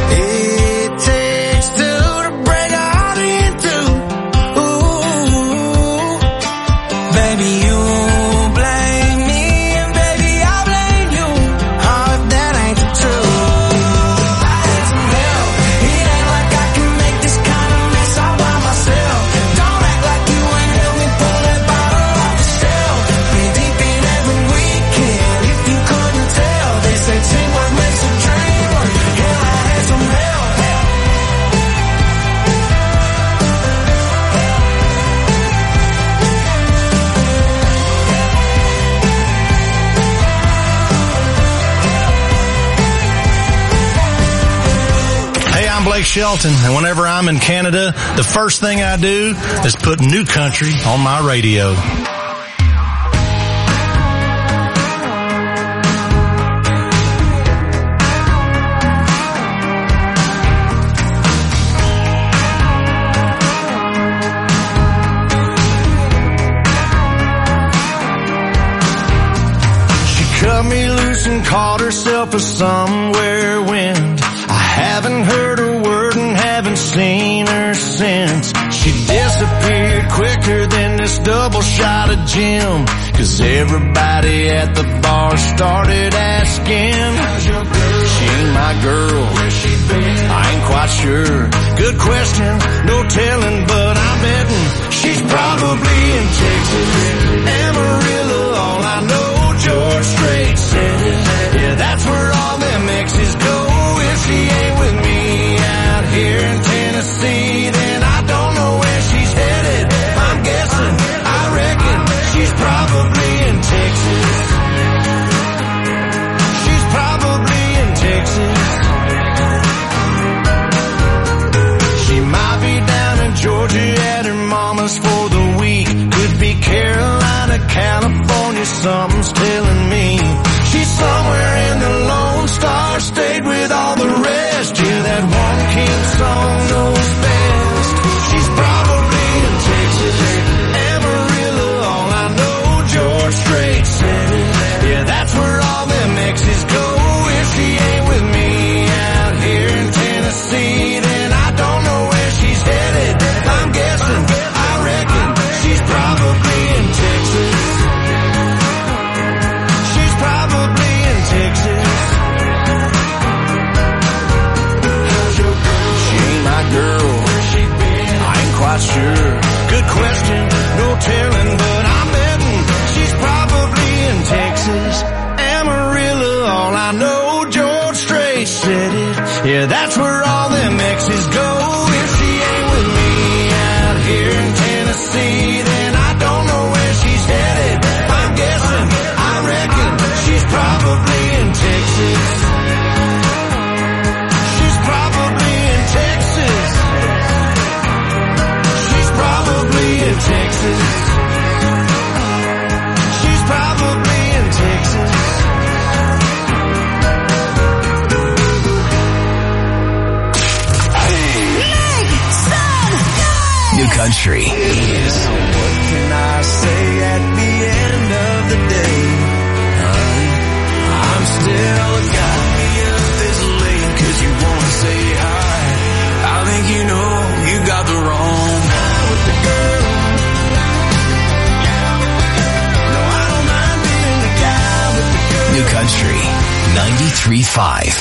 it takes two to break a heart in two. Ooh, baby, you blame me and baby I blame you. Oh, if that ain't the truth. I need some help. It ain't like I can make this kind of mess all by myself. Don't act like you ain't help me pull that bottle off the shelf. Been deep in every weekend. If you couldn't tell, they say teamwork makes a dream work. Hell, I had some help. Hey, I'm Blake Shelton, and whenever I'm in Canada, the first thing I do is put New Country on my radio. She cut me loose and called herself a somewhere wind. I haven't heard a word and haven't seen her since. She disappeared quicker than this double shot of gin. 'Cause everybody at the bar started asking, how's your girl? She ain't my girl. Where's she been? I ain't quite sure. Good question, no telling, but I'm betting she's probably in Texas. Amarillo, all I know, George Strait said it. Yeah, that's where all them exes go. If she ain't with me out here in Tennessee, then I don't know where she's headed. I'm guessing, I reckon she's probably in Texas. She's probably in Texas. She might be down in Georgia at her mama's for the week. Could be Carolina, California, something's telling me. She's somewhere in the Lone Star State with all the rest. Yeah, that one King song knows best. She's probably in Texas. Amarillo, all I know, George Strait said it. Yeah, that's where all them exes go. If she ain't with me out here in Tennessee, then I don't know where she's headed. I'm guessing, I reckon she's probably in Texas. She's probably in Texas. How's your girl? She ain't my girl. Where's she been? I ain't quite sure. Good question, no telling, but I'm betting she's probably in Texas. Amarillo, all I know, George Strait said it. Yeah, that's where all them exes go. If she ain't with me out here in Tennessee, then I don't know where she's headed. I'm guessing, I reckon she's probably in Texas. She's probably in Texas. She's probably in Texas. She's probably in Texas. New Country. So what can I say at the end of the day? I'm still a guy. Up this late 'cause you wanna say hi. I think you know you got the wrong guy with the girl. No, I don't mind being the guy with the girl. New Country 93.5.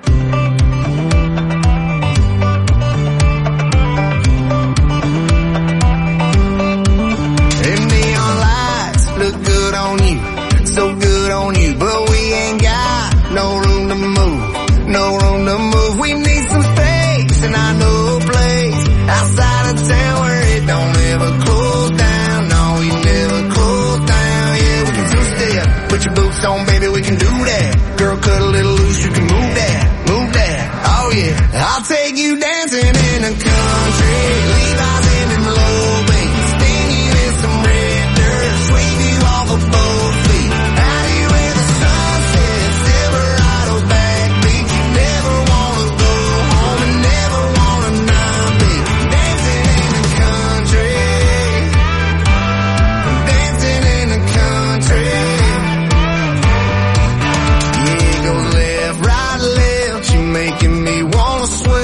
Look good on you, so good on you, but we ain't got no room to move, no room to move. We need some space, and I know a place outside of town where it don't ever close down. No, we never close down. Yeah, we can two-step, put your boots on, baby, we can do that. Girl, cut a little loose, you can move that, move that. Oh yeah, I'll take you dancing in the country, Levi's in them low beats, sting you in some red dirt, sweep you off of both feet. Out here where the sunset, Silverado backbeat. You never wanna go home and never wanna not be dancing in the country, dancing in the country. Yeah, it goes left, right, left. You making me wanna swim.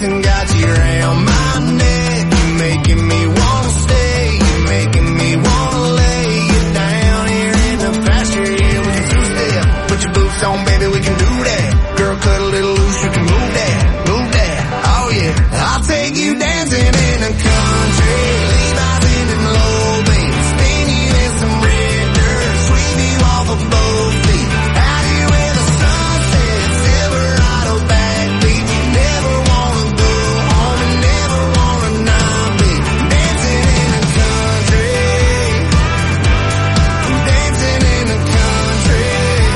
and got you around my neck. You're making me wanna stay. You're making me wanna lay you down here in the pasture. Yeah, we can two-step. Put your boots on, baby, we can do that. Girl, cut a little loose, you can move that, move that. Oh yeah, I'll take you dancing in the country. Levi's in them low beats, spin you in some red dirt, sweep you off of both feet. Out here where the sunset, Silverado backbeat. You never wanna go home and never wanna not be dancing in the country. Dancing in the country.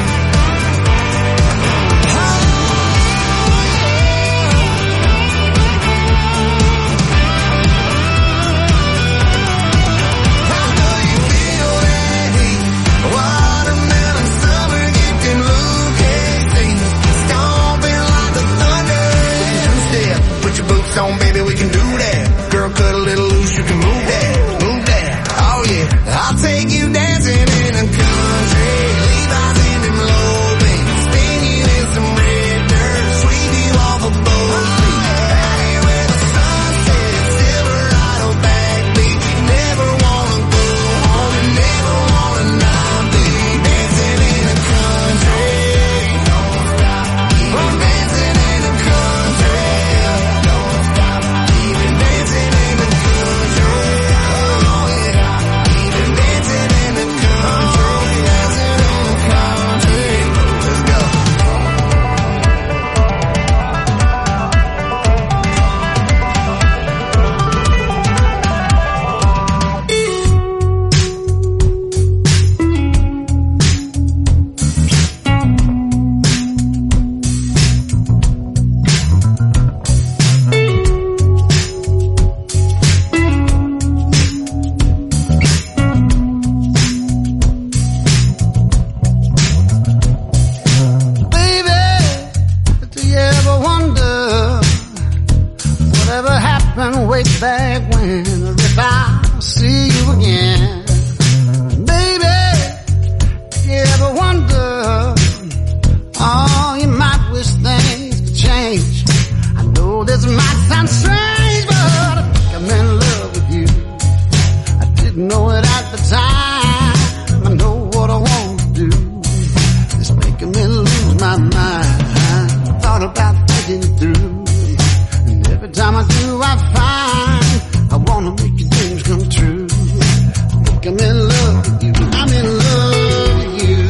On, baby, we can do that. Girl, cut a little loose, you can move that, move that. Oh yeah, I'll take you dancing in the country. Levi's in them low beats, spin you in some red dirt, sweep you off of both feet. Out here where the sunset, Silverado backbeat. You never wanna go home and never wanna not be dancing in the country. Don't stop, keep dancing in the country. Way back when, if I see you again, baby, you ever wonder, oh, you might wish things could change. I know this might sound strange, but I think I'm in love with you. I didn't know it at the time. I know what I want to do. It's making me lose my mind. I thought about thinking it through. Every time I do, I find I wanna make your dreams come true. I think I'm in love with you. I'm in love with you.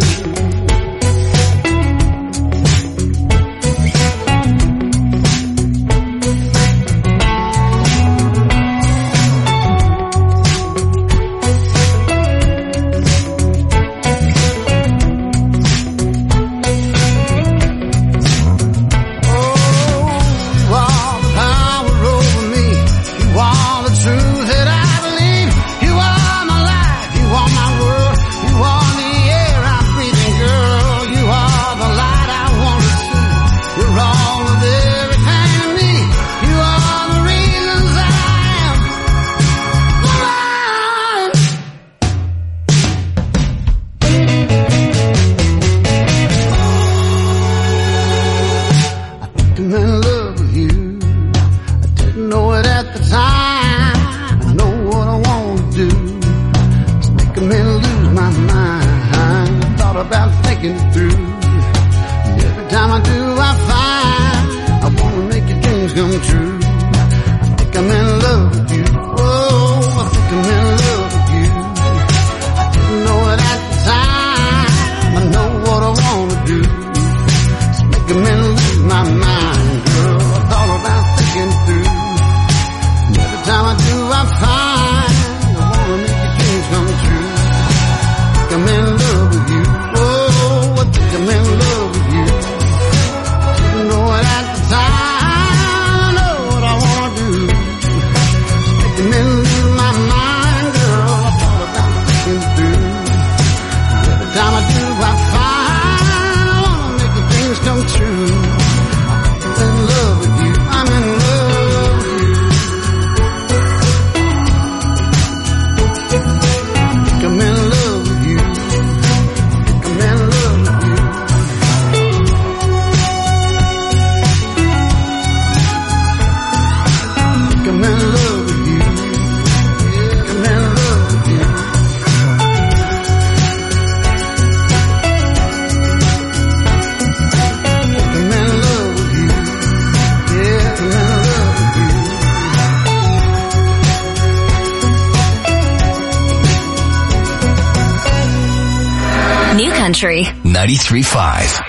Country 93.5.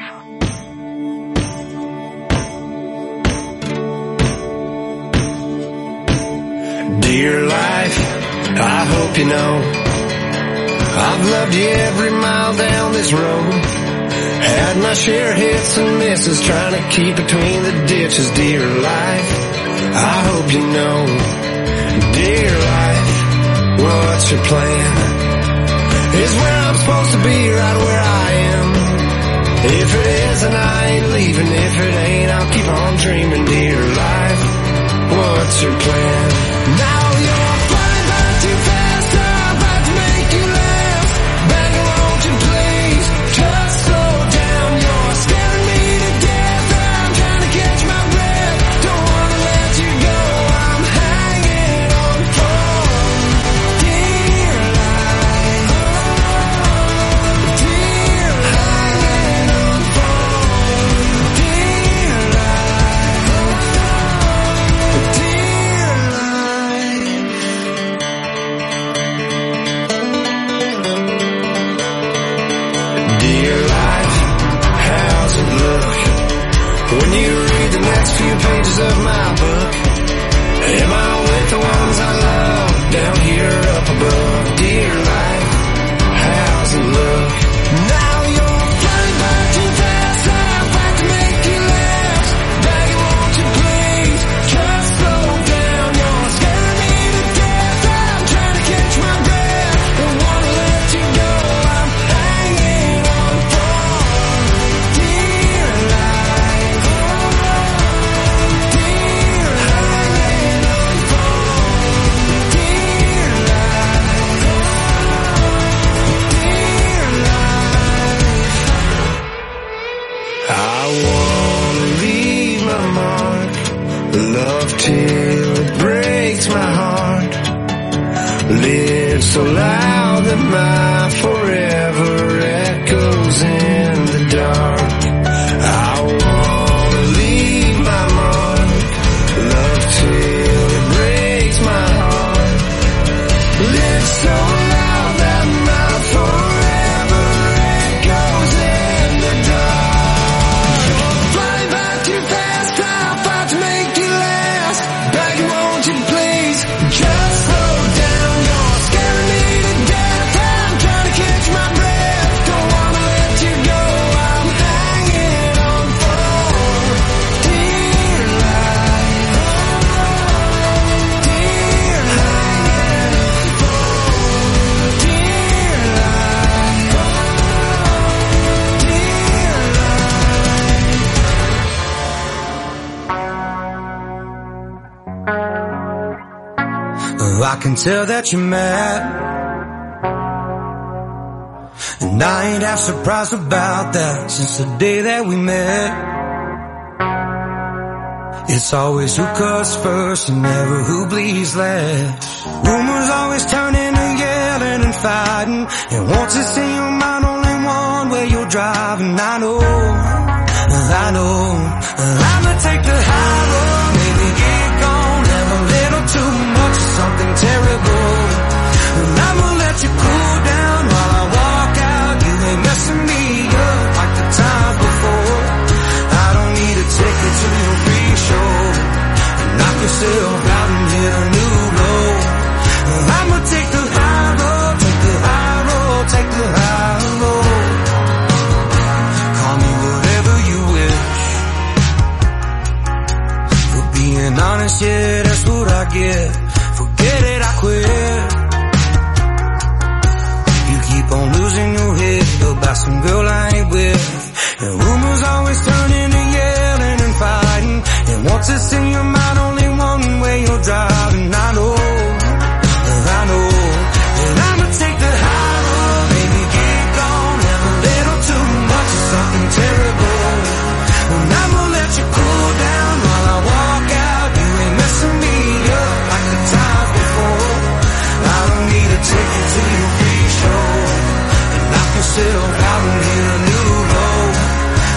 Dear life, I hope you know I've loved you every mile down this road. Had my share of hits and misses, trying to keep between the ditches. Dear life, I hope you know. Dear life, what's your plan? Is where I'm supposed to be, right where I am. If it is, then I ain't leaving. If it ain't, I'll keep on dreaming. Dear life, what's your plan? Now you're flying by too fast, I'm about to make you laugh. Begging, won't you please just slow down? You're scaring me to death, I'm trying to catch my breath. Don't wanna let you go, I'm hanging on for dear life. Dear hanging on for dear life. Dear life. Dear life, how's it look when you read the next few pages of my book? Am I with the ones I love down here up above? Dear life, how's it look? Now you're flying by too fast, I'm about to make you laugh. Begging, won't you please just slow down? You're scaring me to death, I'm trying to catch my breath. Don't wanna let you go, I'm hanging on for dear life. Dear hanging on for dear life. Dear life. I wanna leave my mark, love till it breaks my heart. Live so loud that my forever echoes in the dark. I wanna leave my mark, love till it breaks my heart. Live so loud that my forever echoes in the dark. You're flying by too fast, I'm about to make you last. Begging, won't you please just slow down? You're scaring me to death, I'm trying to catch my breath. Don't wanna let you go, I'm hanging on for dear life. Dear hanging on for dear life. Dear life. I can tell that you're mad, and I ain't half surprised about that. Since the day that we met, it's always who cuts first and never who bleeds last. Rumors always turn into yelling and fighting, and once it's in your mind, only one way you're driving. I know I'ma take the high road, maybe get gone, have a little too much of something terrible, and I'ma let you cool down while I walk out. You ain't messing me up like the times before. I don't need a ticket to your free show, knock yourself out and hit a new low. I'ma take the high road, take the high road, take the high road. Call me whatever you wish. For being honest, yeah, that's what I get. Forget it, I quit. You keep on losing your head about some girl I ain't with, and rumors always turn into yelling and fighting, and once it's in your mind, only one way you're driving. I know, and I'ma take the high road, maybe get gone, have a little too much of something terrible, and I'ma let you cool down while I walk out. You ain't messing me up like the times before. I don't need a ticket to your free show, and knock yourself out and hit a new low.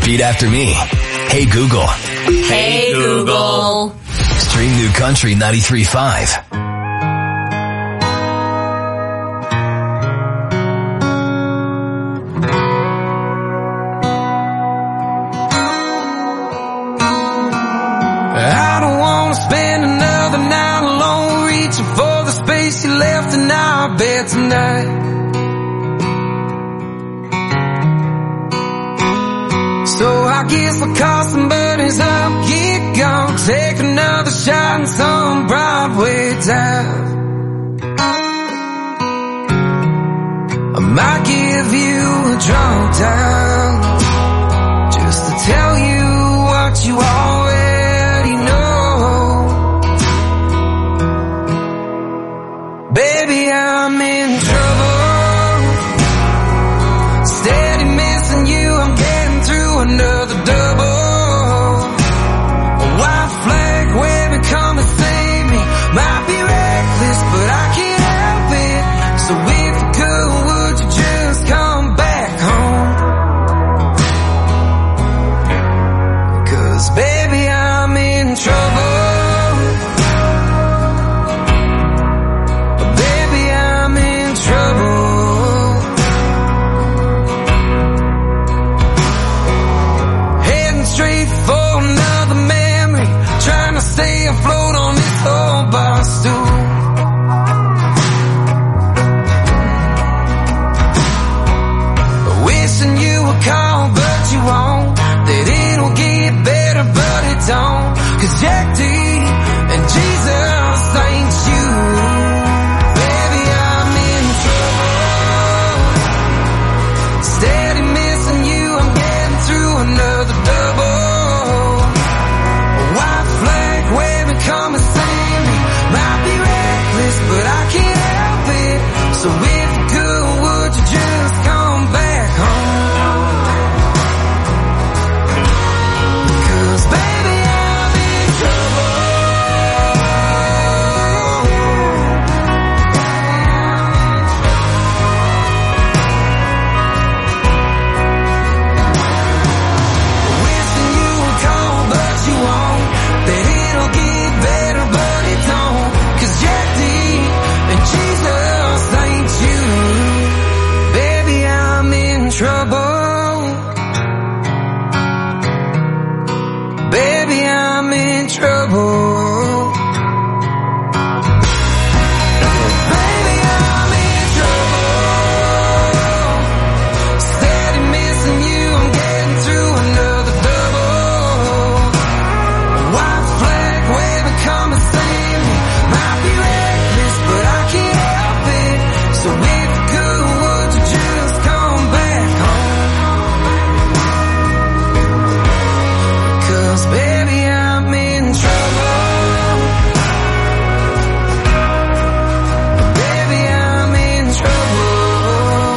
Repeat after me. Hey Google. Hey Google. Stream New Country 93.5. I don't want to spend another night alone, reaching for the space you left in our bed tonight. So I guess I'll call some buddies up, get gone, take another shot in some Broadway dive. I might give you a drunk dial, just to tell you what you already know. Baby, I'm in trouble, steady missing you, I'm getting through another double. A white flag waving, come and save me. Might be reckless, but I can't help it. So if you could, would you just come back home? 'Cause baby, I'm in trouble. Baby, I'm in trouble. Straight for another memory, trying to stay afloat on this old bar stool. Wishing you would call, but you won't. That it'll get better, but it don't. 'Cause Jack D and Jesus ain't you. Baby, I'm in trouble, steady missing you, I'm getting through another double. Come and save me. Might be reckless, but I can't help it. So if you could, would you just come back home? 'Cause baby, I'm in trouble. Wishing you would call, but you won't. That it'll get better, but it don't. 'Cause Jack D and Jesus ain't you. Baby, I'm in trouble. Baby, I'm in trouble. Baby, I'm in trouble. Steady missing you, I'm getting through another double. White flag waving, come and save me. Might be reckless, but I can't help it. So if you could, would you just come back home? 'Cause baby, I'm in trouble. Baby, I'm in trouble.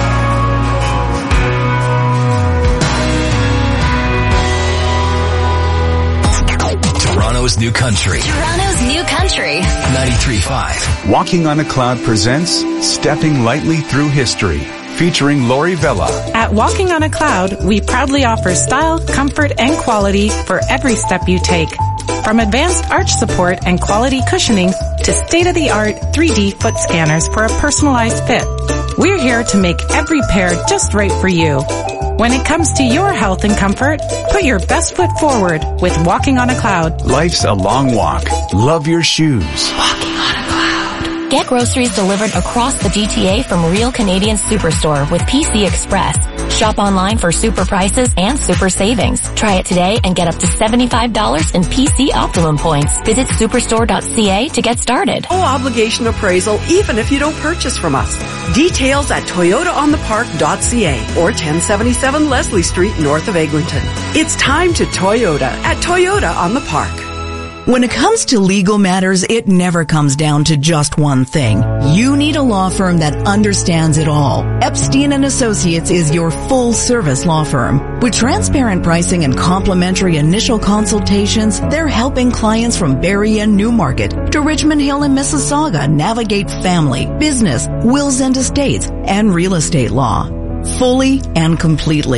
Toronto's New Country. Toronto's New Country. 93.5. Walking on a Cloud presents Stepping Lightly Through History, featuring Lori Vella. At Walking on a Cloud, we proudly offer style, comfort, and quality for every step you take. From advanced arch support and quality cushioning to state-of-the-art 3D foot scanners for a personalized fit. We're here to make every pair just right for you. When it comes to your health and comfort, put your best foot forward with Walking on a Cloud. Life's a long walk. Love your shoes. Walking on a cloud. Get groceries delivered across the GTA from Real Canadian Superstore with PC Express. Shop online for super prices and super savings. Try it today and get up to $75 in PC Optimum points. Visit superstore.ca to get started. No obligation appraisal even if you don't purchase from us. Details at toyotaonthepark.ca or 1077 Leslie Street north of Eglinton. It's time to Toyota at Toyota on the Park. When it comes to legal matters, it never comes down to just one thing. You need a law firm that understands it all. Epstein & Associates is your full-service law firm. With transparent pricing and complimentary initial consultations, they're helping clients from Barrie and Newmarket to Richmond Hill and Mississauga navigate family, business, wills and estates, and real estate law. Fully and completely.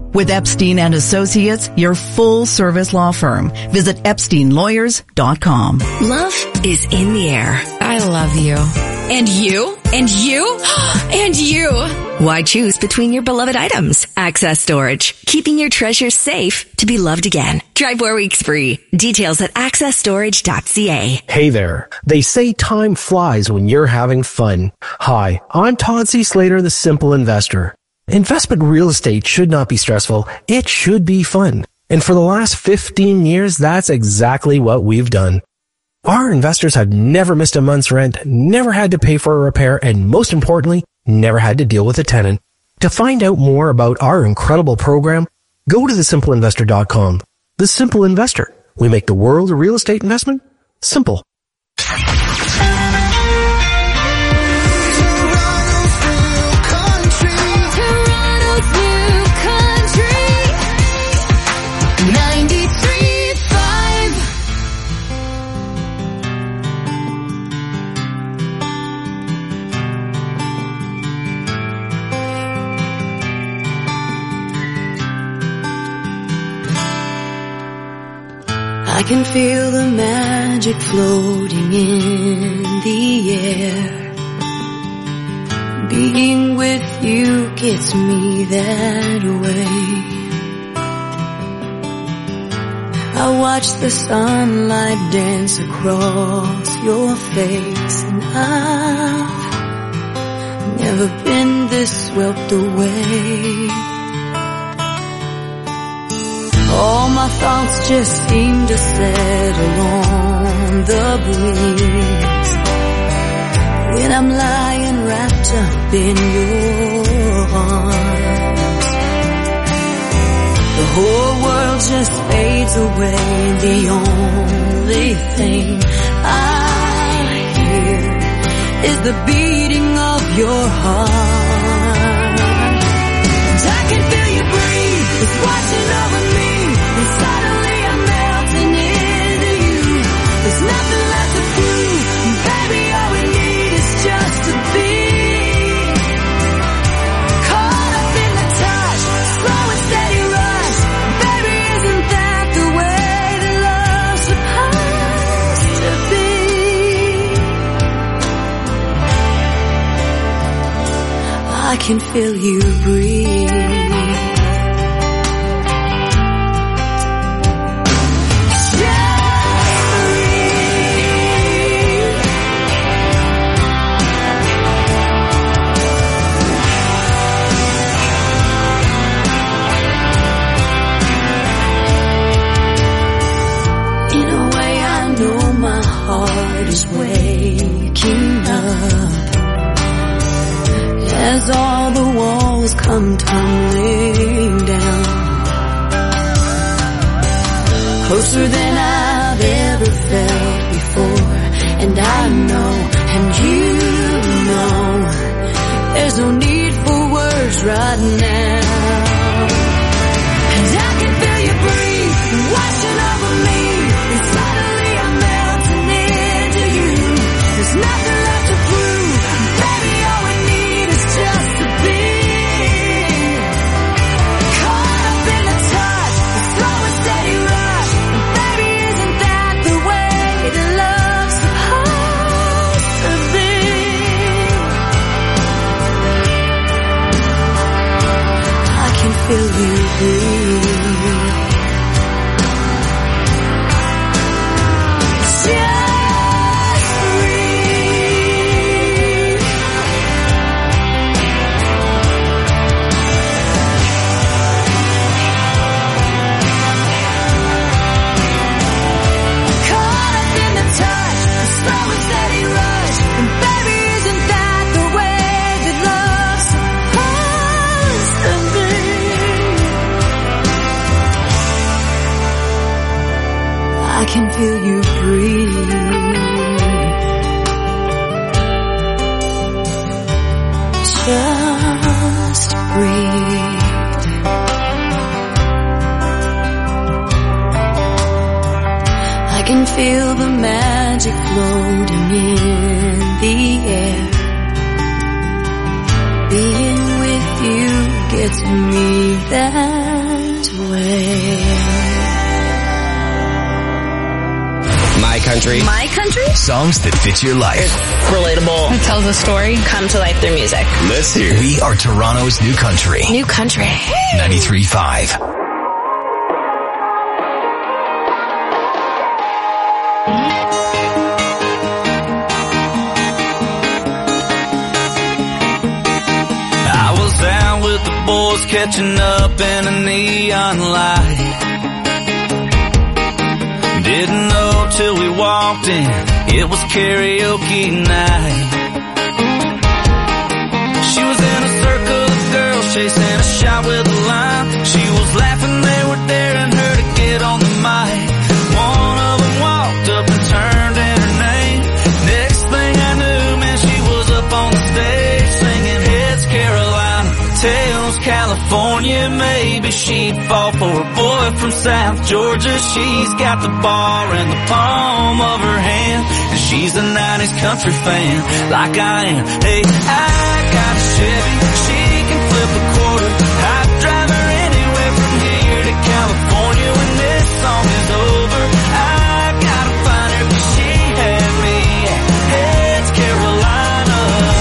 With Epstein and Associates, your full-service law firm. Visit EpsteinLawyers.com. Love is in the air. I love you. And you? And you? And you? Why choose between your beloved items? Access Storage. Keeping your treasures safe to be loved again. Try 4 weeks free. Details at accessstorage.ca. Hey there. They say time flies when you're having fun. Hi, I'm Todd C. Slater, the Simple Investor. Investment real estate should not be stressful. It should be fun. And for the last 15 years, that's exactly what we've done. Our investors have never missed a month's rent, never had to pay for a repair, and most importantly, never had to deal with a tenant. To find out more about our incredible program, go to thesimpleinvestor.com. The Simple Investor. We make the world of real estate investment simple. I can feel the magic floating in the air. Being with you gets me that way. I watch the sunlight dance across your face, and I've never been this swept away. All my thoughts just seem to settle on the breeze when I'm lying wrapped up in your arms. The whole world just fades away. The only thing I hear is the beating of your heart. And I can feel you breathe, it's watching over me. And suddenly I'm melting into you. There's nothing left to prove. Baby, all we need is just to be caught up in the touch, slow and steady rush. Baby, isn't that the way that love's supposed to be? I can feel you breathe. Waking up as all the walls come tumbling down, closer than I've ever felt before. And I know, and you know, there's no need for words right now. And I can feel you breathe, washing over me, and suddenly I'm melting into you. There's nothing left to prove. Baby, all we need is just to be caught up in the touch, the slow and steady rush. And baby, isn't that the way that love's supposed to be? I can feel you breathe. I can feel you breathe. Just breathe. I can feel the magic floating in the air. Being with you gets me there. My country. My country? Songs that fit your life. It's relatable. It tells a story. Come to life through music. Let's hear it. We are Toronto's new country. New country. 93.5. I was out with the boys catching up in a neon light. Didn't know till we walked in, it was karaoke night. She was in a circle of girls chasing a shot with a line. She was laughing, they were daring her to get on the mic. One of them walked up and turned in her name. Next thing I knew, man, she was up on the stage singing Heads Carolina, Tails California. Maybe she'd fall for a boy from South Georgia. She's got the bar in the palm of her hand, and she's a 90s country fan like I am. Hey, I got a Chevy, she can flip a quarter. I'd drive her anywhere from here to California when this song is over. I gotta find her 'cause she had me at Heads Carolina.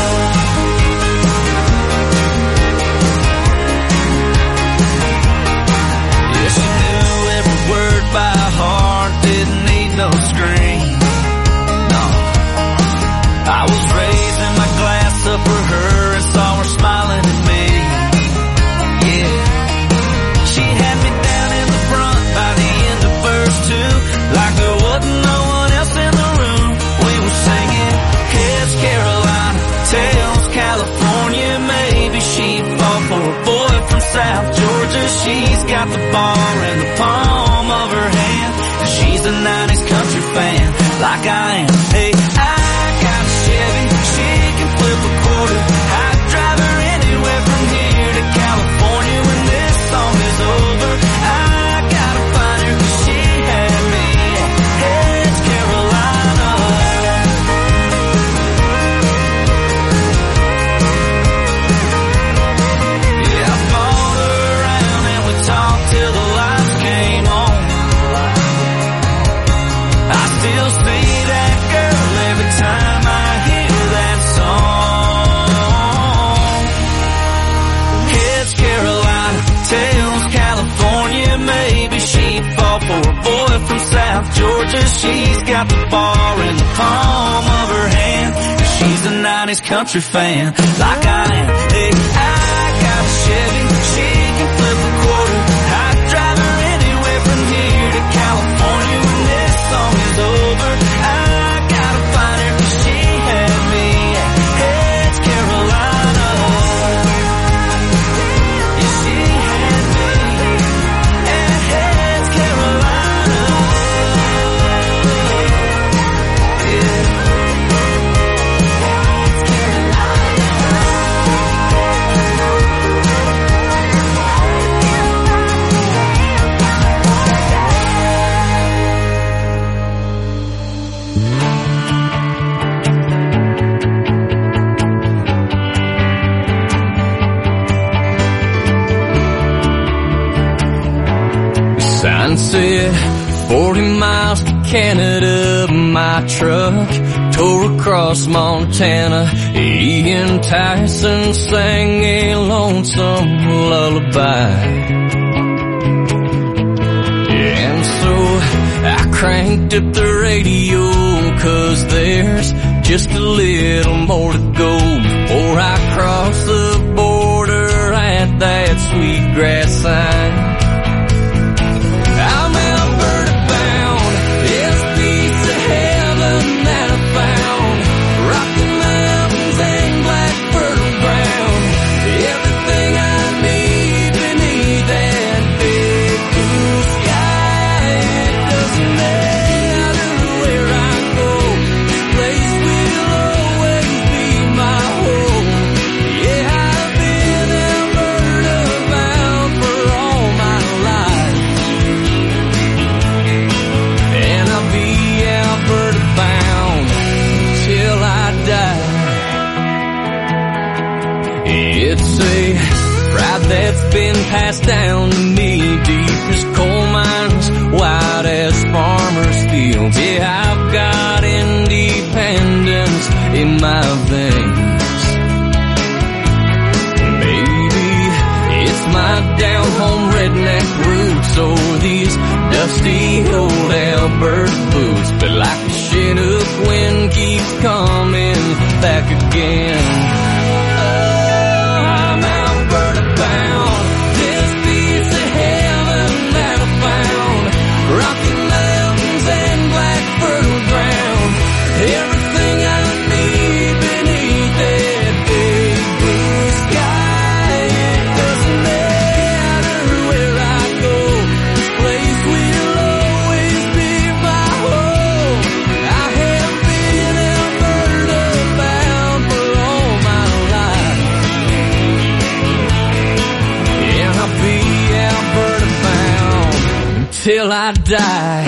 Yeah, she knew every word by heart, didn't need no screen. No, I was raising my glass up for her and saw her smiling at me. Yeah, she had me down in the front by the end of verse 2, like there wasn't no one else in the room. We were singing Heads Carolina, Tails California. Maybe she'd fall for a boy from South Georgia. She's got the bar in the palm of her hand, and she's a 90s country fan like I am. Hey, I got a Chevy, she can flip a quarter. I'd drive her anywhere from here to California when this song is over. I gotta find her 'cause she had me at Heads Carolina. Yeah, I followed her around and we talked till the lights came on. I still see that girl every time I hear that song. Heads Carolina, Tails California. Maybe she'd fall for a boy from South Georgia. She's got the bar in the palm of her hand, and she's a 90s country fan like I am. Hey, I got a Chevy, she can flip a quarter. I'd drive her anywhere from here to California when this song is over. I gotta find her 'cause she had me at Heads Carolina. Yeah, she had me at Heads Carolina. Yeah. Sign said 40 miles to Canada, my truck tore across Montana. Ian Tyson sang a lonesome lullaby. And so I cranked up the radio, 'cause there's just a little more to go before I cross the border at that Sweetgrass sign. I'm Alberta bound, it's a piece of heaven that I found. Rocky Mountains and black fertile ground, everything I need beneath that big blue sky. It doesn't matter where I go, this place will always be my home. Yeah, I've been Alberta bound for all my life, and I'll be Alberta bound till I die. It's a pride that's been passed down to me, deep as Alberta boots, but like the Chinook wind keeps coming back again. Oh, I'm Alberta bound, this piece of heaven that I found. Rocky mountains and black fertile ground, everything I need beneath that big blue sky. It doesn't matter where I go, this place will always be my home. I have been Alberta bound for all my life, and I'll be Alberta bound until I die.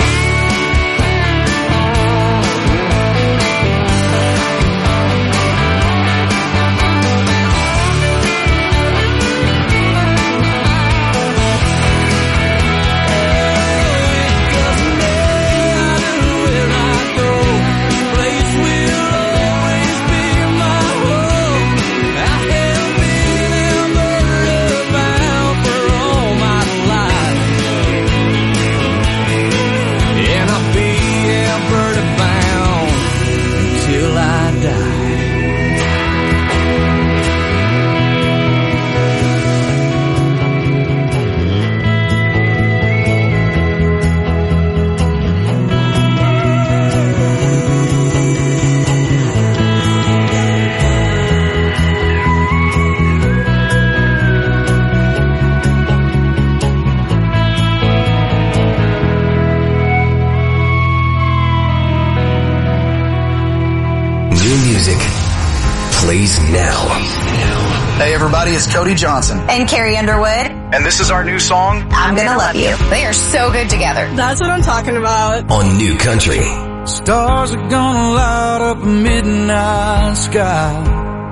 Plays now. Hey everybody, it's Cody Johnson. And Carrie Underwood. And this is our new song, I'm Gonna Love You. They are so good together. That's what I'm talking about. On New Country. Stars are gonna light up a midnight sky.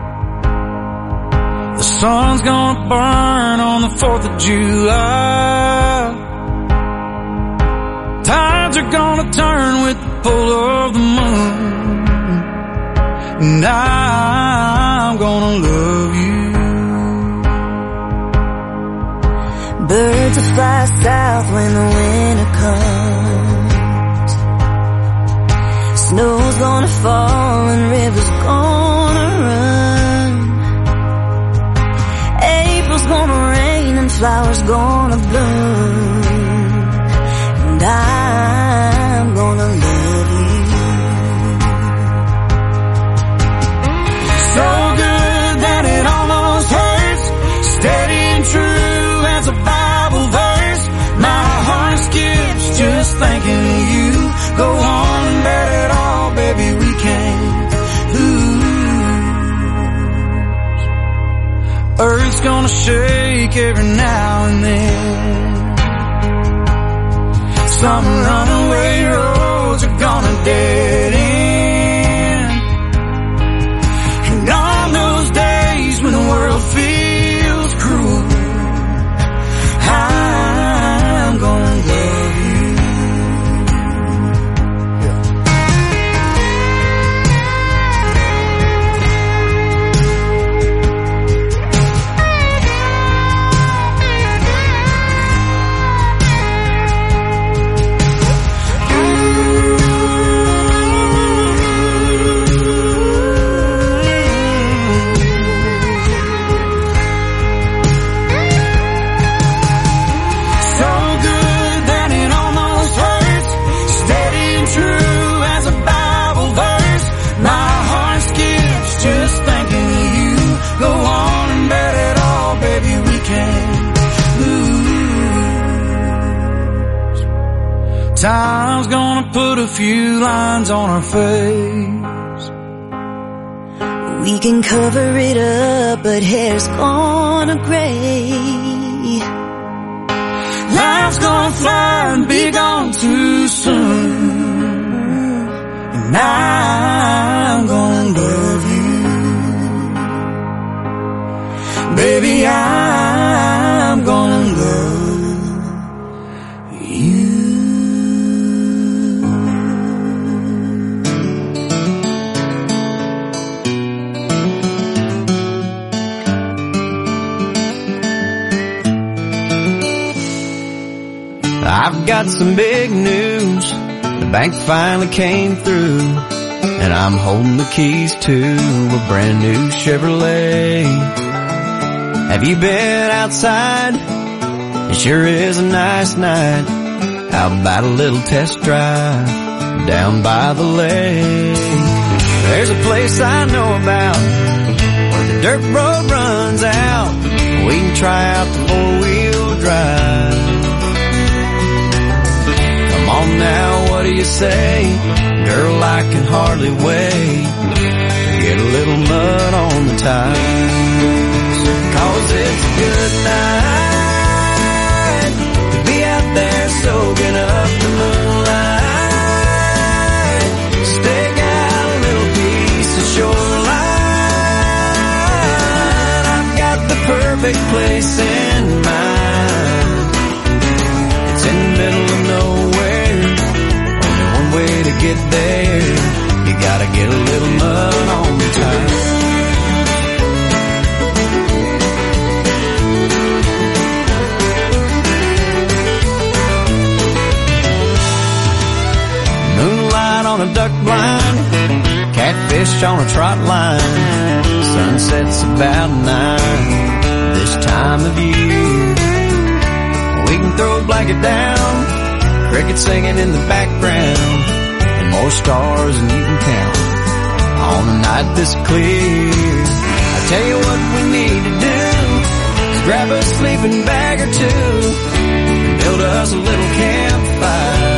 The sun's gonna burn on the 4th of July. Tides are gonna turn with the pull of the moon. And I'm gonna love you. Birds will fly south when the winter comes. Snow's gonna fall and rivers gonna run. April's gonna rain and flowers gonna bloom. And I'm gonna love you. So good that it almost hurts. Steady and true as a Bible verse. My heart skips just thinking of you. Go on and bet it all, baby, we can't lose. Earth's gonna shake every now and then. Some runaway roads are gonna dead end. And on those days when the world feels cruel, I'm gonna love you. Time's gonna put a few lines on our face. We can cover it up, but hair's gonna gray. Life's gonna fly and be gone too soon. And I'm gonna love you. Baby, I'm gonna love you. I've got some big news The bank finally came through, and I'm holding the keys to a brand new Chevrolet. Have you been outside? It sure is a nice night. How about a little test drive down by the lake? There's a place I know about where the dirt road runs out. We can try out the four-wheel drive. Come on now, what do you say? Girl, I can hardly wait to get a little mud on the tires. 'Cause it's a good night to be out there soaking up the moonlight. Stick out a little piece of shoreline. I've got the perfect place in mind. It's in the middle of nowhere. Only one way to get there. You gotta get a little mud on the tires. On a duck blind, catfish on a trot line. Sunset's about 9 this time of year. We can throw a blanket down, crickets singing in the background, and more stars than you can count on a night this clear. I tell you what we need to do is grab a sleeping bag or two and build us a little campfire.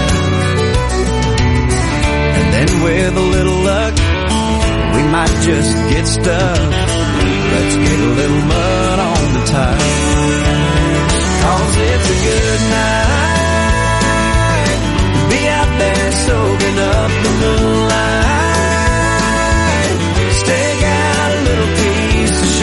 And with a little luck, we might just get stuck. Let's get a little mud on the tires. 'Cause it's a good night to be out there soaking up the moonlight. Stake out a little piece of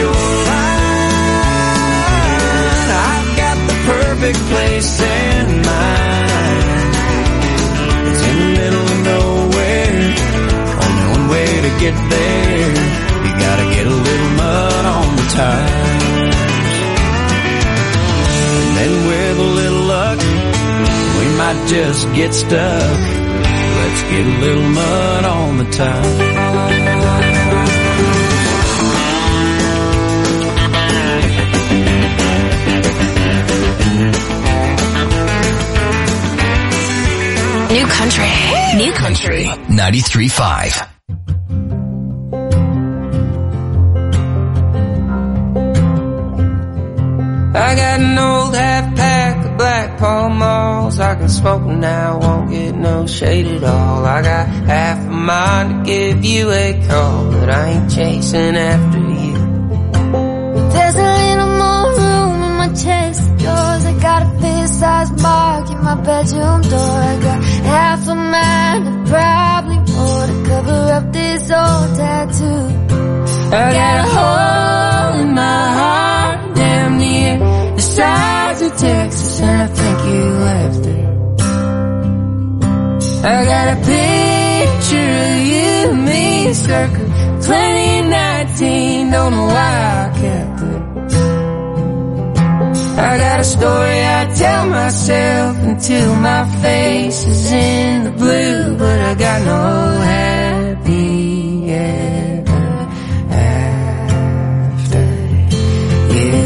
shoreline. I've got the perfect place in mind. It's in the middle of nowhere. Only one way to get there. You gotta get a little mud on the tires. And then with a little luck, we might just get stuck. Let's get a little mud on the tires. New country. New country. 93.5. I got an old half pack of Black Pall Malls. I can smoke them now, won't get no shade at all. I got half a mind to give you a call, but I ain't chasing after you. There's a little more room in my chest of drawers. I got a fist-sized mark in my bedroom door. I got half a mind and probably more to cover up this old tattoo. I got a hole in my heart, damn near the size of Texas, and I think you left it. I got a picture of you and me circa 2019, don't know why I kept it. I got a story I tell myself until my face is in the blue, but I got no happy ever after you.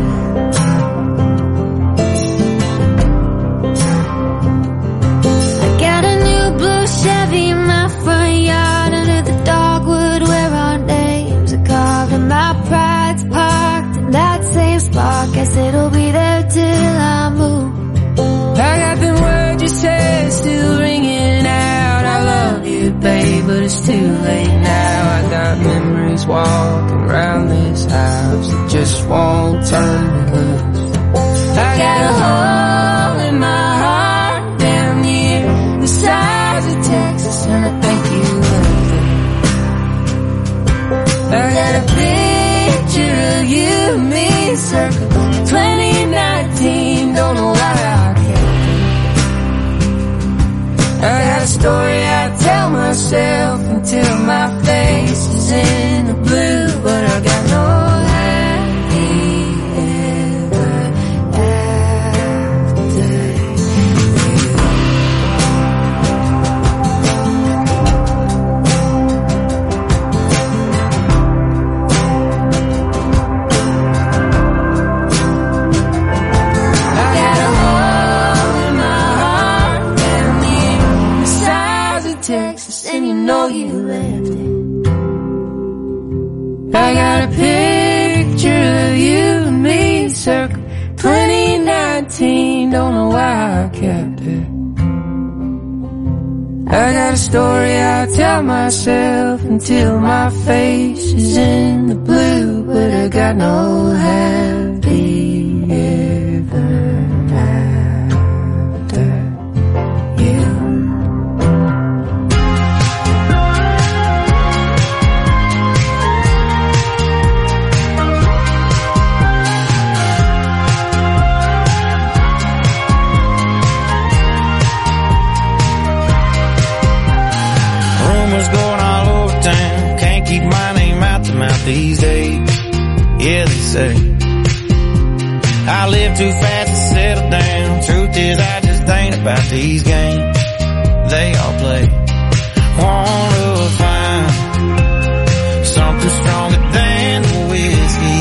I got a new blue Chevy in my front yard under the dogwood where our names are carved, and my pride's parked in that same spot. Guess it'll be there till I move. I got them words you said still ringing out. I love you, babe, but it's too late now. I got memories walking around this house that just won't turn me loose. I got a hole in my heart, damn near the size of Texas, and I think you left it. I got a picture of you and me circa 2019, don't know why I kept it. I got a story I tell myself until my face is in the blue, but I got no happy ever after you. don't know why I kept it. I got a story I tell myself until my face is in the blue, but I got no happy ever after you. Rumors going all over town, can't keep my name out the mouth these days. Yeah, they say I live too fast to settle down. Truth is, I just ain't about these games they all play. Want to find something stronger than the whiskey.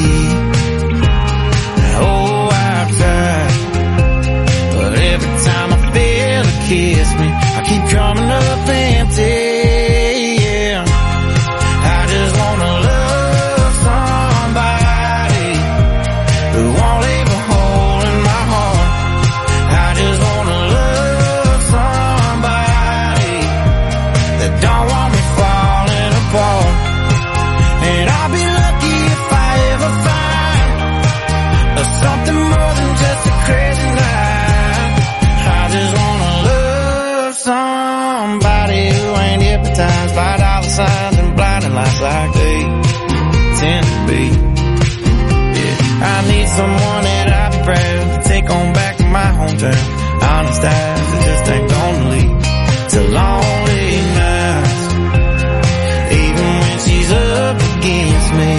Oh, I've tried, but every time I feel a kiss me, I keep coming up empty. Yeah, I just wanna love somebody who won't leave a hole in my heart. I just wanna love somebody that don't want me falling apart. And I'll be lucky if I ever find something more than just a crazy night. I just wanna love somebody who ain't hypnotized by dollar signs and blinding lights like they tend to be. Yeah, I need someone that I'll be proud to take on back to my hometown. Honest eyes that just ain't gonna lead to lonely nights, even when she's up against me.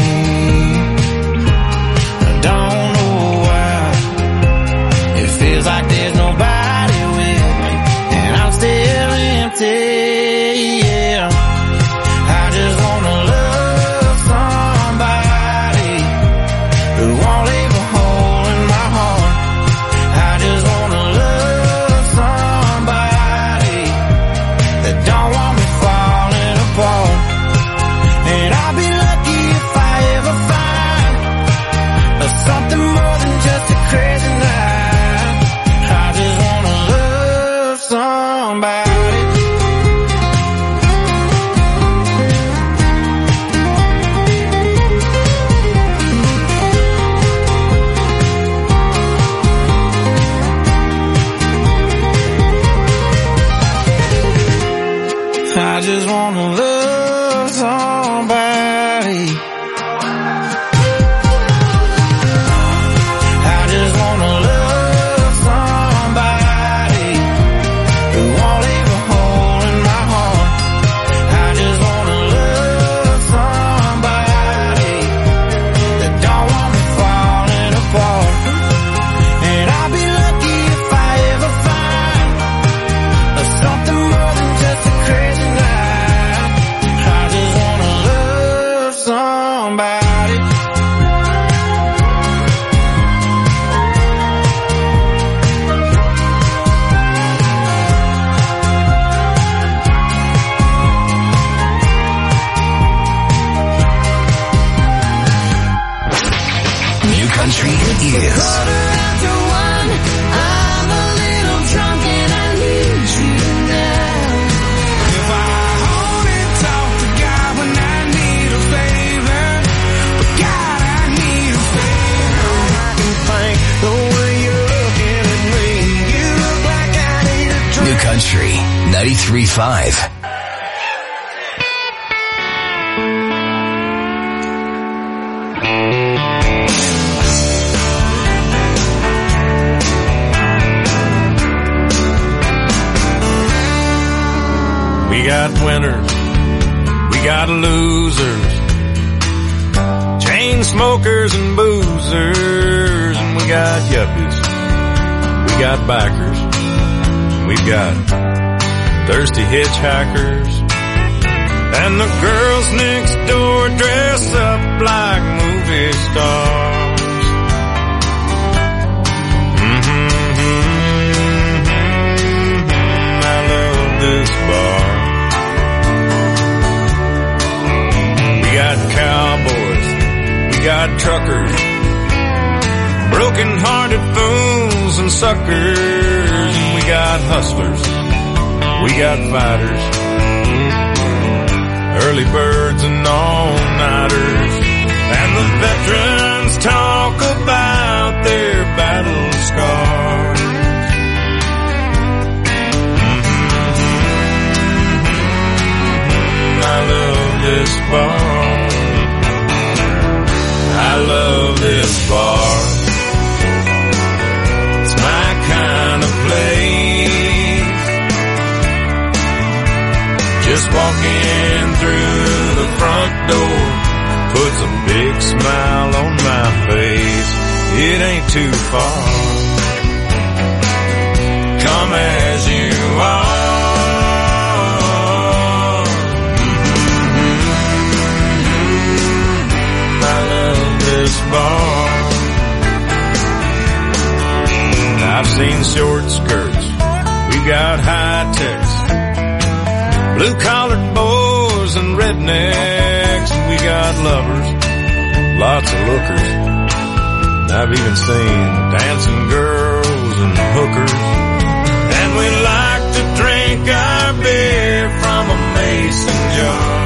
I don't know why it feels like there's nobody with me, and I'm still empty. Yeah, I just wanna love somebody who won't leave a hole in my heart. I just wanna love somebody that don't want me falling apart. And I'll be lucky if I ever find something more than just a crazy night. I just wanna love somebody. I just wanna love somebody. I just wanna love somebody who won't leave a hole in my heart. I just wanna love somebody that don't want me falling apart. And I'll be lucky if I ever find something more than just a crazy night. I just wanna love somebody. New country is I'm a little drunk and I need you now. If I only talk to God when I need a favor, but God, I need a favor. I can think the way you're looking at me. You look like I need a drink. New country 93.5. We got winners, we got losers, chain smokers and boozers, and we got yuppies, we got bikers, we've got thirsty hitchhikers, and the girls next door dress up like movie stars. I love this bar. We got cowboys, we got truckers, broken-hearted fools and and suckers, and we got hustlers, we got fighters, early birds and all-nighters, and the veterans talk about their battle scars. I love this bar. I love this bar. It's my kind of place. Just walking through the front door puts a big smile on my face. It ain't too far. Come as you are. Bar. I've seen short skirts, we got high techs, blue-collared boys and rednecks, and we got lovers, lots of lookers. And I've even seen dancing girls and hookers, and we like to drink our beer from a mason jar.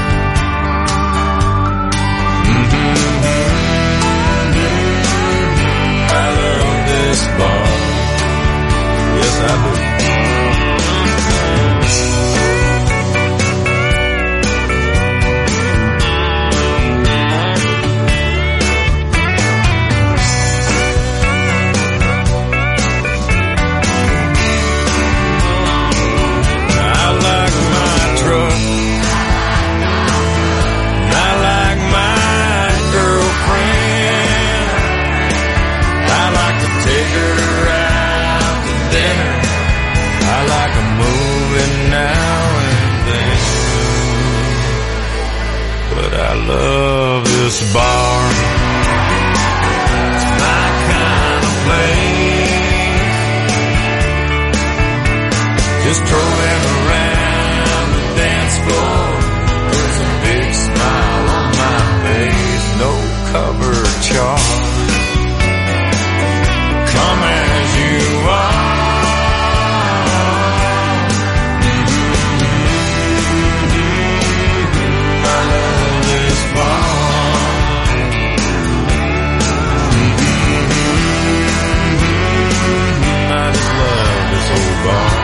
This bar. Yes, I do. I like my truck. I like my girlfriend. I like to take her out to dinner. I like a movie now and then. But I love this bar. It's my kind of place. Just strolling around the dance floor. There's a big smile on my face. No cover charge. Come as you are. I love this bar. I just love this old bar.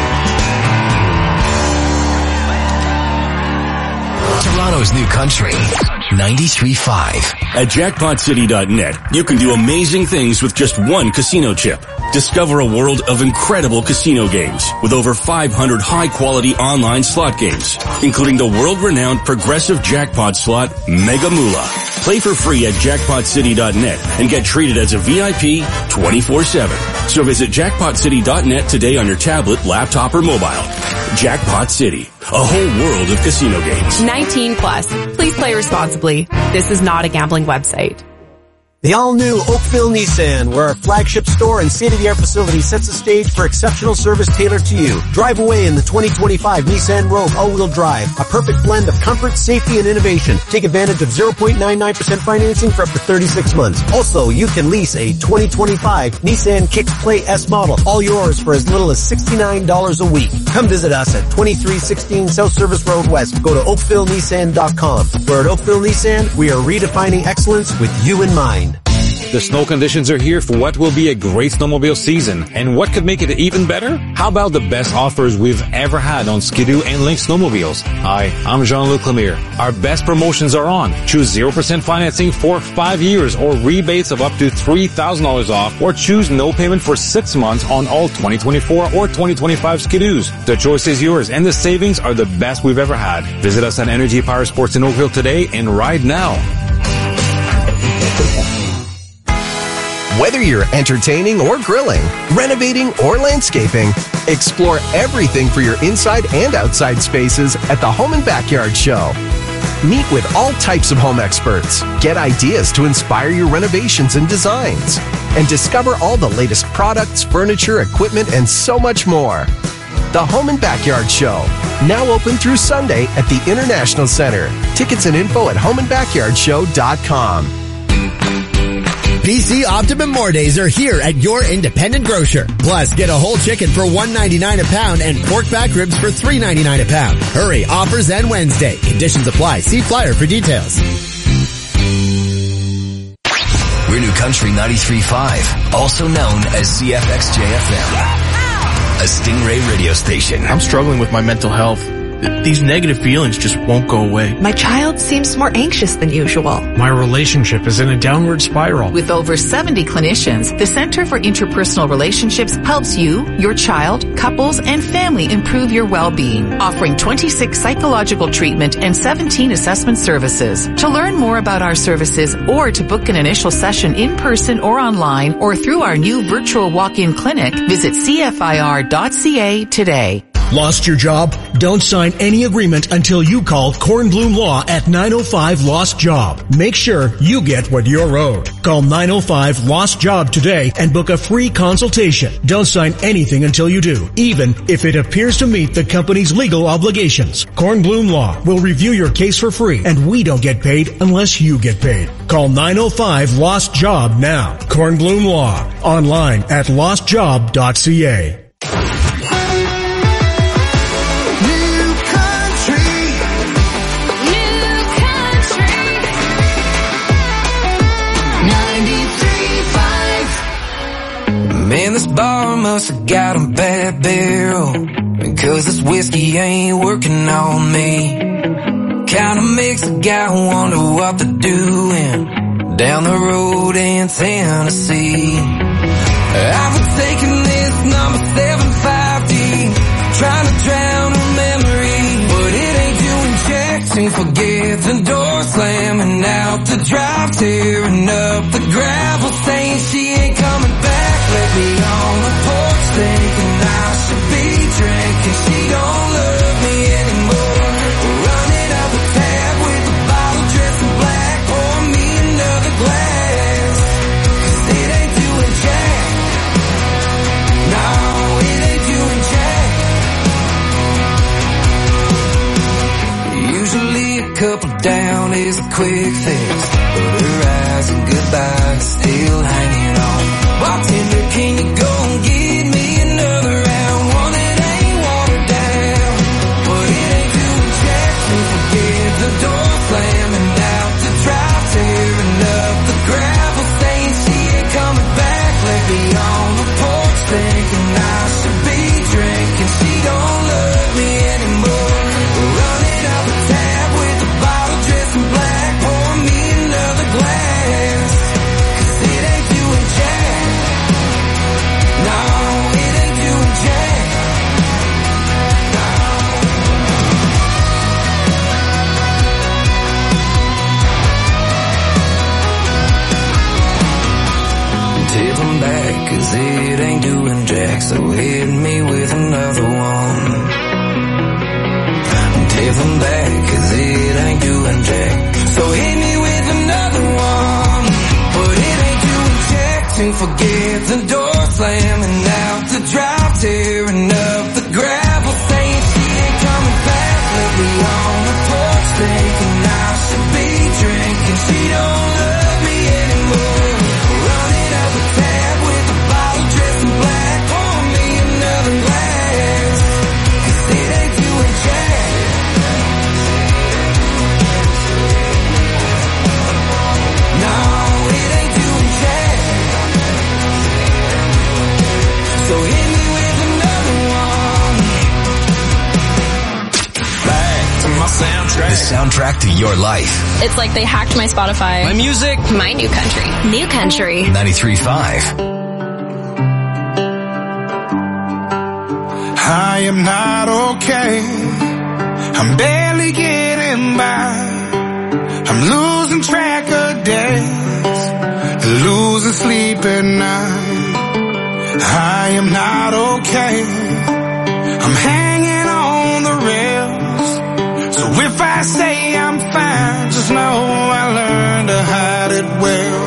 Toronto's new country. 93.5. At jackpotcity.net, you can do amazing things with just one casino chip. Discover a world of incredible casino games with over 500 high-quality online slot games, including the world-renowned progressive jackpot slot Mega Moolah. Play for free at jackpotcity.net and get treated as a VIP 24/7. So visit jackpotcity.net today on your tablet, laptop, or mobile. Jackpot City, a whole world of casino games. 19 plus. Please play responsibly. This is not a gambling website. The all-new Oakville Nissan, where our flagship store and state-of-the-art facility sets the stage for exceptional service tailored to you. Drive away in the 2025 Nissan Rogue all-wheel drive, a perfect blend of comfort, safety, and innovation. Take advantage of 0.99% financing for up to 36 months. Also, you can lease a 2025 Nissan Kicks Play S model, all yours for as little as $69 a week. Come visit us at 2316 South Service Road West. Go to oakvillenissan.com. Where at Oakville Nissan, we are redefining excellence with you in mind. The snow conditions are here for what will be a great snowmobile season. And what could make it even better? How about the best offers we've ever had on Ski-Doo and Lynx snowmobiles? Hi, I'm Jean-Luc Lemire. Our best promotions are on. Choose 0% financing for 5 years or rebates of up to $3,000 off, or choose no payment for 6 months on all 2024 or 2025 Ski-Doos. The choice is yours and the savings are the best we've ever had. Visit us at Energy Power Sports in Oakville today and ride now. Whether you're entertaining or grilling, renovating or landscaping, explore everything for your inside and outside spaces at the Home and Backyard Show. Meet with all types of home experts, get ideas to inspire your renovations and designs, and discover all the latest products, furniture, equipment, and so much more. The Home and Backyard Show, now open through Sunday at the International Center. Tickets and info at homeandbackyardshow.com. PC Optimum More Days are here at your independent grocer. Plus, get a whole chicken for $1.99 a pound and pork back ribs for $3.99 a pound. Hurry, offers end Wednesday. Conditions apply. See flyer for details. We're New Country 93.5, also known as CFXJFM, a Stingray radio station. I'm struggling with my mental health. These negative feelings just won't go away. My child seems more anxious than usual. My relationship is in a downward spiral. With over 70 clinicians, the Center for Interpersonal Relationships helps you, your child, couples, and family improve your well-being, offering 26 psychological treatment and 17 assessment services. To learn more about our services or to book an initial session in person or online or through our new virtual walk-in clinic, visit cfir.ca today. Lost your job? Don't sign any agreement until you call Kornblum Law at 905 Lost Job. Make sure you get what you're owed. Call 905 Lost Job today and book a free consultation. Don't sign anything until you do, even if it appears to meet the company's legal obligations. Kornblum Law will review your case for free, and we don't get paid unless you get paid. Call 905 Lost Job now. Kornblum Law. Online at lostjob.ca. 93.5. Man, this bar must have got a bad barrel, because this whiskey ain't working on me. Kinda makes a guy wonder what they're doing down the road in Tennessee. I've been taking this number 750, trying to drown her memory, but it ain't doing jack to forget the door slamming out the drive, tearing up the gravel, saying she ain't coming back. Let me on the porch thinking I should be drinking. She don't love me anymore. Running up the tab with the bottle dressed in black. Pour me another glass, 'cause it ain't doing jack. No, it ain't doing jack. Usually a couple down is a quick fix, but her eyes and goodbye still hanging on. Bartender, can you go and get me another round? One that ain't watered down, but it ain't doing jack to forget the door slamming out the drive, tearing up the gravel, saying she ain't coming back. Let me on the porch thinking I should be drinking. She don't love me anymore. Running up the tab with the bottle dressed in black. Pour me another glass, 'cause it ain't doing jack. No, it ain't doing jack. Tip them back, 'cause it ain't doing jack. So hit me with another one. Tip them back, 'cause it ain't doing jack. So hit me with another one. But it ain't doing jack to forget the door slamming out the drive, tearing up the gravel, saying she ain't coming back. Let me on the porch thinking I should be drinking. She don't love me anymore. Running up the tab with the bottle dressed in black. Pour me another glass, 'cause it ain't doing jack. No, it ain't doing jack. So hit me with another one. Back to my soundtrack. The soundtrack to your life. It's like they hacked my Spotify. My music. My New Country. New Country. 93.5. I am not okay. I'm barely getting by. I'm losing track of days, losing sleep at night. I am not okay. I'm hanging on the rails. So if I say I'm fine, just know I learned to hide it well.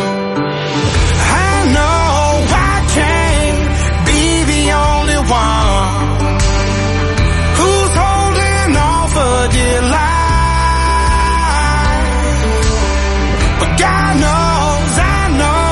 I know I can't be the only one who's holding on for dear life. But God knows, I know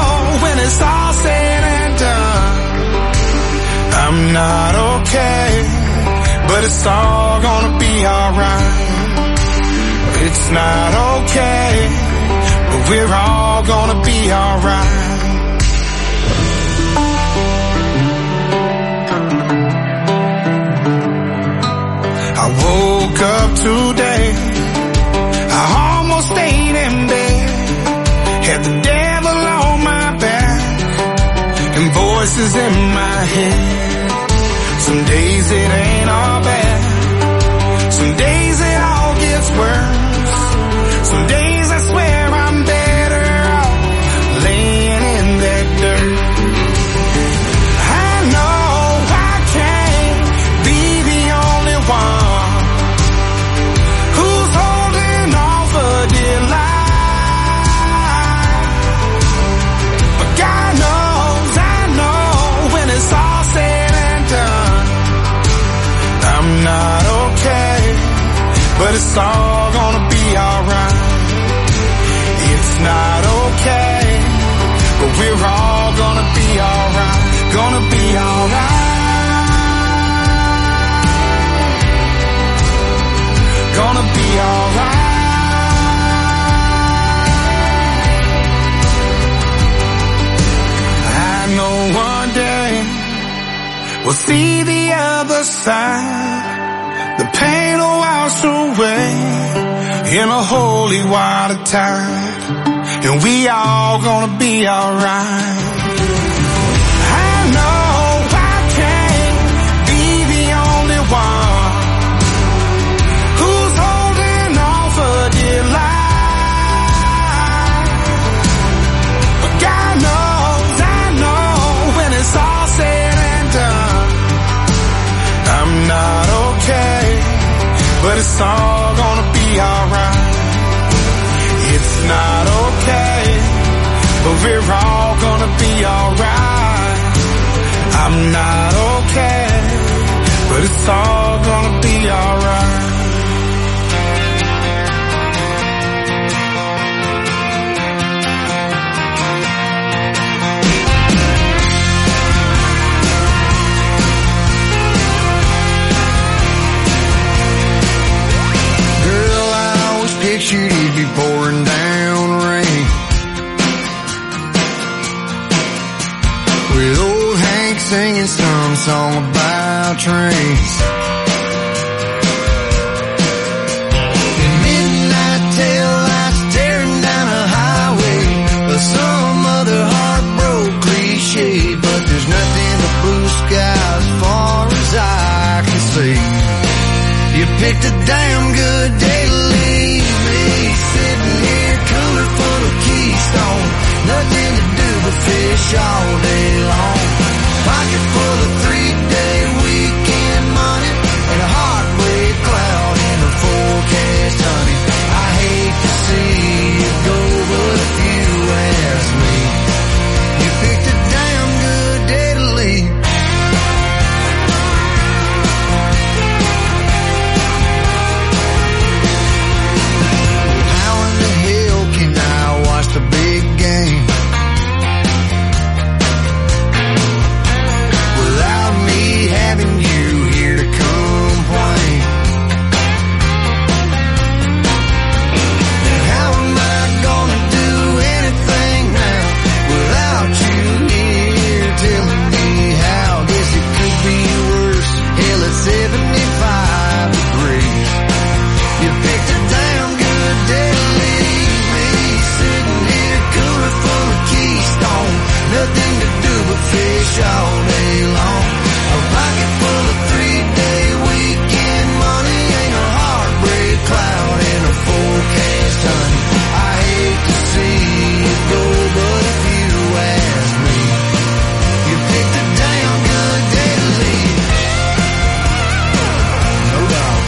it's all gonna be alright. It's not okay, but we're all gonna be alright. I woke up today, I almost stayed in bed, had the devil on my back, and voices in my head. Some days it ain't all bad, some days it all gets worse, some days I swear I'm better off laying in that dirt. I know I can't be the only one who's holding on for dear life, but God knows, I know, when it's all said and done, I'm not okay, but it's all gonna be alright. It's not okay, but we're all gonna be alright, gonna be alright, gonna be alright. I know one day we'll see the other side. The pain will wash away in a holy water tide, and we all gonna be alright. I know I can't be the only one who's holding on for dear life, but God knows, I know, when it's all said and done, I'm not okay, but it's all gonna be alright. It's not okay, but we're all gonna be alright. I'm not okay, but it's all gonna be alright. Pictured you'd be pouring down rain, with old Hank singing some song about trains. And midnight tail lights tearing down a highway, or some other heartbroken cliche, but there's nothing but blue sky as far as I can see. You picked a damn good day to leave me, sitting here cooler full of Keystone, nothing to do but fish all day long, pocket full of 3-day weekend money, and a heartbreak cloud in the forecast, honey. I hate to see you go, but if you ask me, you picked a damn good day to leave. The big game without me having you here to complain. And how am I gonna do anything now without you here telling me how? Guess it could be worse. Hell, it's 75 degrees. You picked a damn good day to leave me, sitting here cooler full of Keystone, nothing to do but fish all day long, a pocket full of 3-day weekend money, ain't a heartbreak cloud in a forecast, honey. I hate to see you go, but if you ask me, you picked a damn good day to leave. No doubt.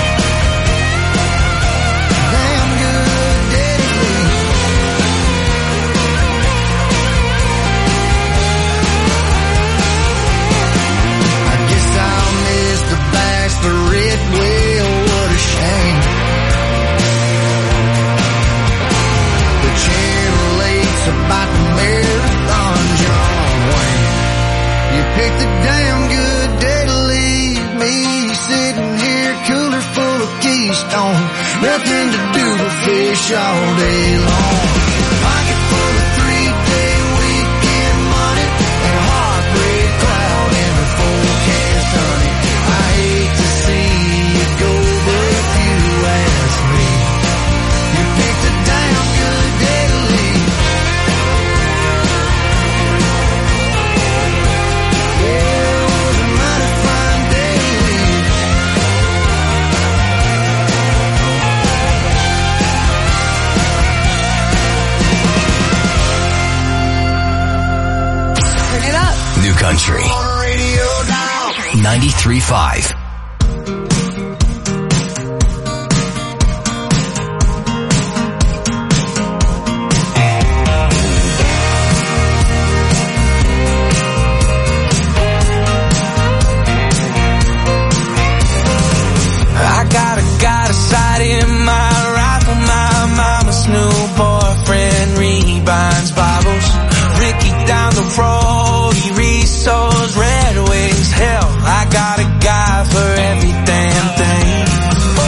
Damn good day to leave. stone. Nothing to do but fish all day long. Pocket full of 3-day weekend money and a heartbreak cloud in the forecast, honey. I hate to see you go, but if you ask me, you picked a damn good day to leave. Yeah, it was a mighty fine day to leave. Turn it up. New Country 93.5. I got a sight in my rifle. My mama's new boyfriend rebinds Bibles. Ricky down the road, he resows Red Wings. Hell, I got a guy for every damn thing. Oh,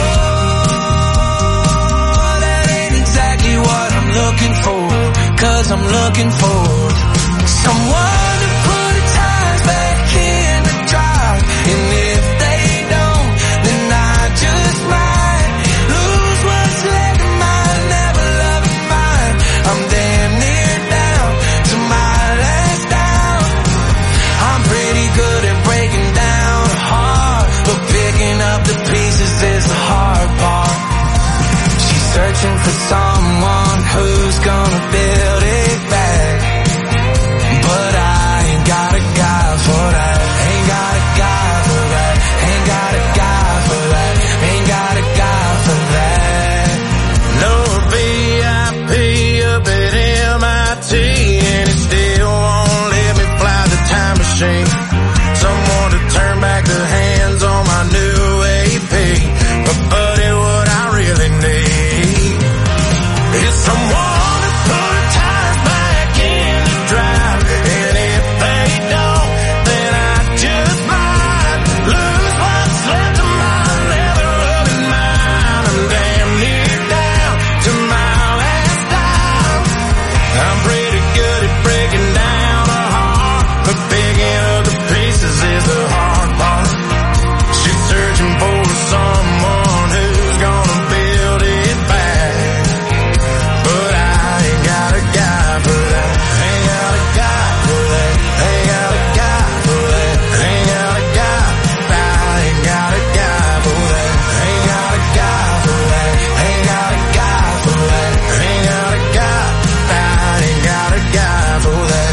that ain't exactly what I'm looking for, 'cause I'm looking for someone to put the tires back in the drive. And if they don't, then I just might lose what's left of my never loving mind. I'm damn near down to my last down. I'm pretty good at breaking down a heart, but picking up the pieces is the hard part. She's searching for someone who's gonna build it back, but I ain't got a guy for that. Ain't got a guy for that. Ain't got a guy for that. Ain't got a guy for that. No VIP up at MIT, and it still won't let me fly the time machine. Someone to turn back the hands on my new AP. But buddy, what I really need is someone to put the tires back in the drive. And if they don't, then I just might lose what's left of my never loving mind. I'm damn near down to my last dime. I'm pretty good at breaking down a heart, but picking up the pieces is the hard part. She's searching for someone who's gonna build it back, but I ain't got a guy for that. Ain't got a guy for that. Ain't got a guy for that. Ain't got a guy. I ain't got a guy for that. Ain't got a guy for that. Ain't got a guy for that. Ain't got a guy. I ain't got a guy for that.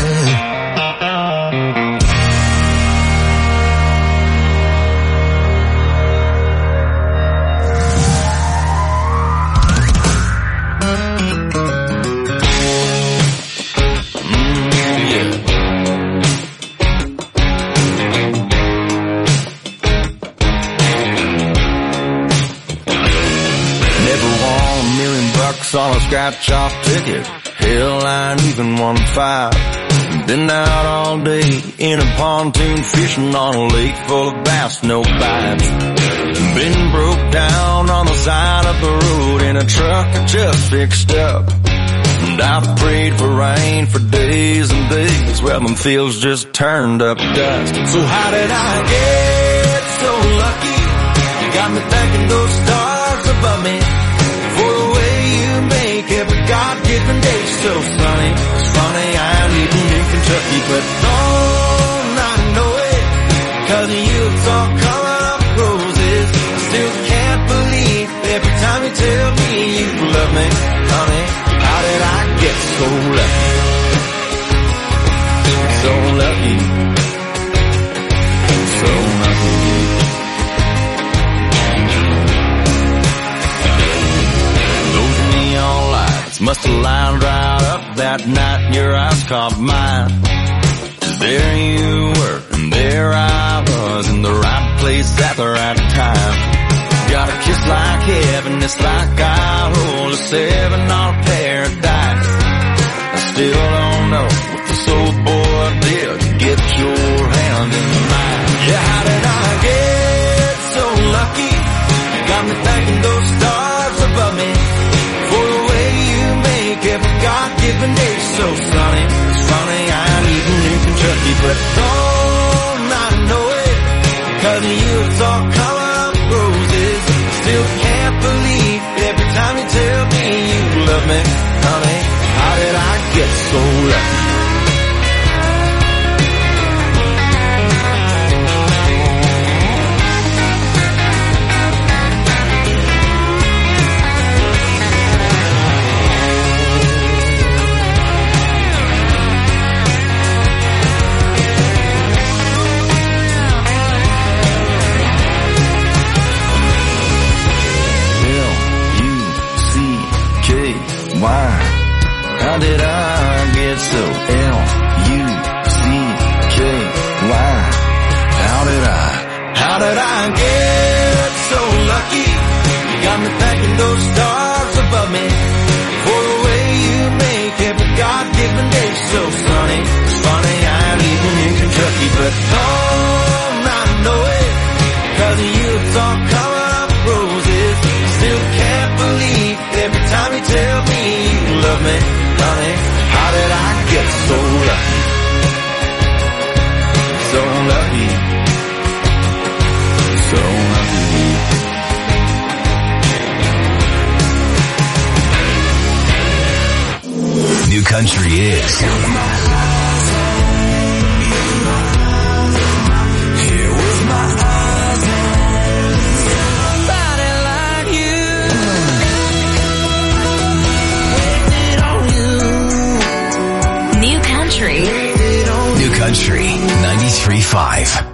Never won $1 million on a scratch-off ticket. Hell, I ain't even won 5. Been out all day in a pontoon fishing on a lake full of bass, no bites. Been broke down on the side of the road in a truck I just fixed up. And I've prayed for rain for days and days. Well, them fields just turned up dust. So how did I get so lucky? You got me thanking those stars above me for the way you make every God-given day so sunny. It's funny, I'm living in Kentucky, but don't I know it? 'Cause you, it's all coming up roses. I still can't believe every time you tell me you love me, honey. How did I get so lucky? So lucky. So lucky. Those neon lights must have lined right up that night your eyes caught mine. There you were, and there I was, in the right place at the right time. Got a kiss like heaven, it's like I rolled a 7 on a paradise. I still don't know what this old boy did to get your hand in mine. Yeah, how did I get so lucky? Got me thinking those Still can't believe every time you tell me you love me, honey. How did I get so lucky? How did I get so L-U-C-K-Y? How did I get so lucky? You got me thanking those stars above me for the way you make every God-given day so sunny. It's funny I ain't even in Kentucky, but don't I know it? 'Cause you thought coming up roses. Still can't believe every time you tell me you love me, honey. How did I get so lucky? So lucky. So lucky. New country is New Country 93.5.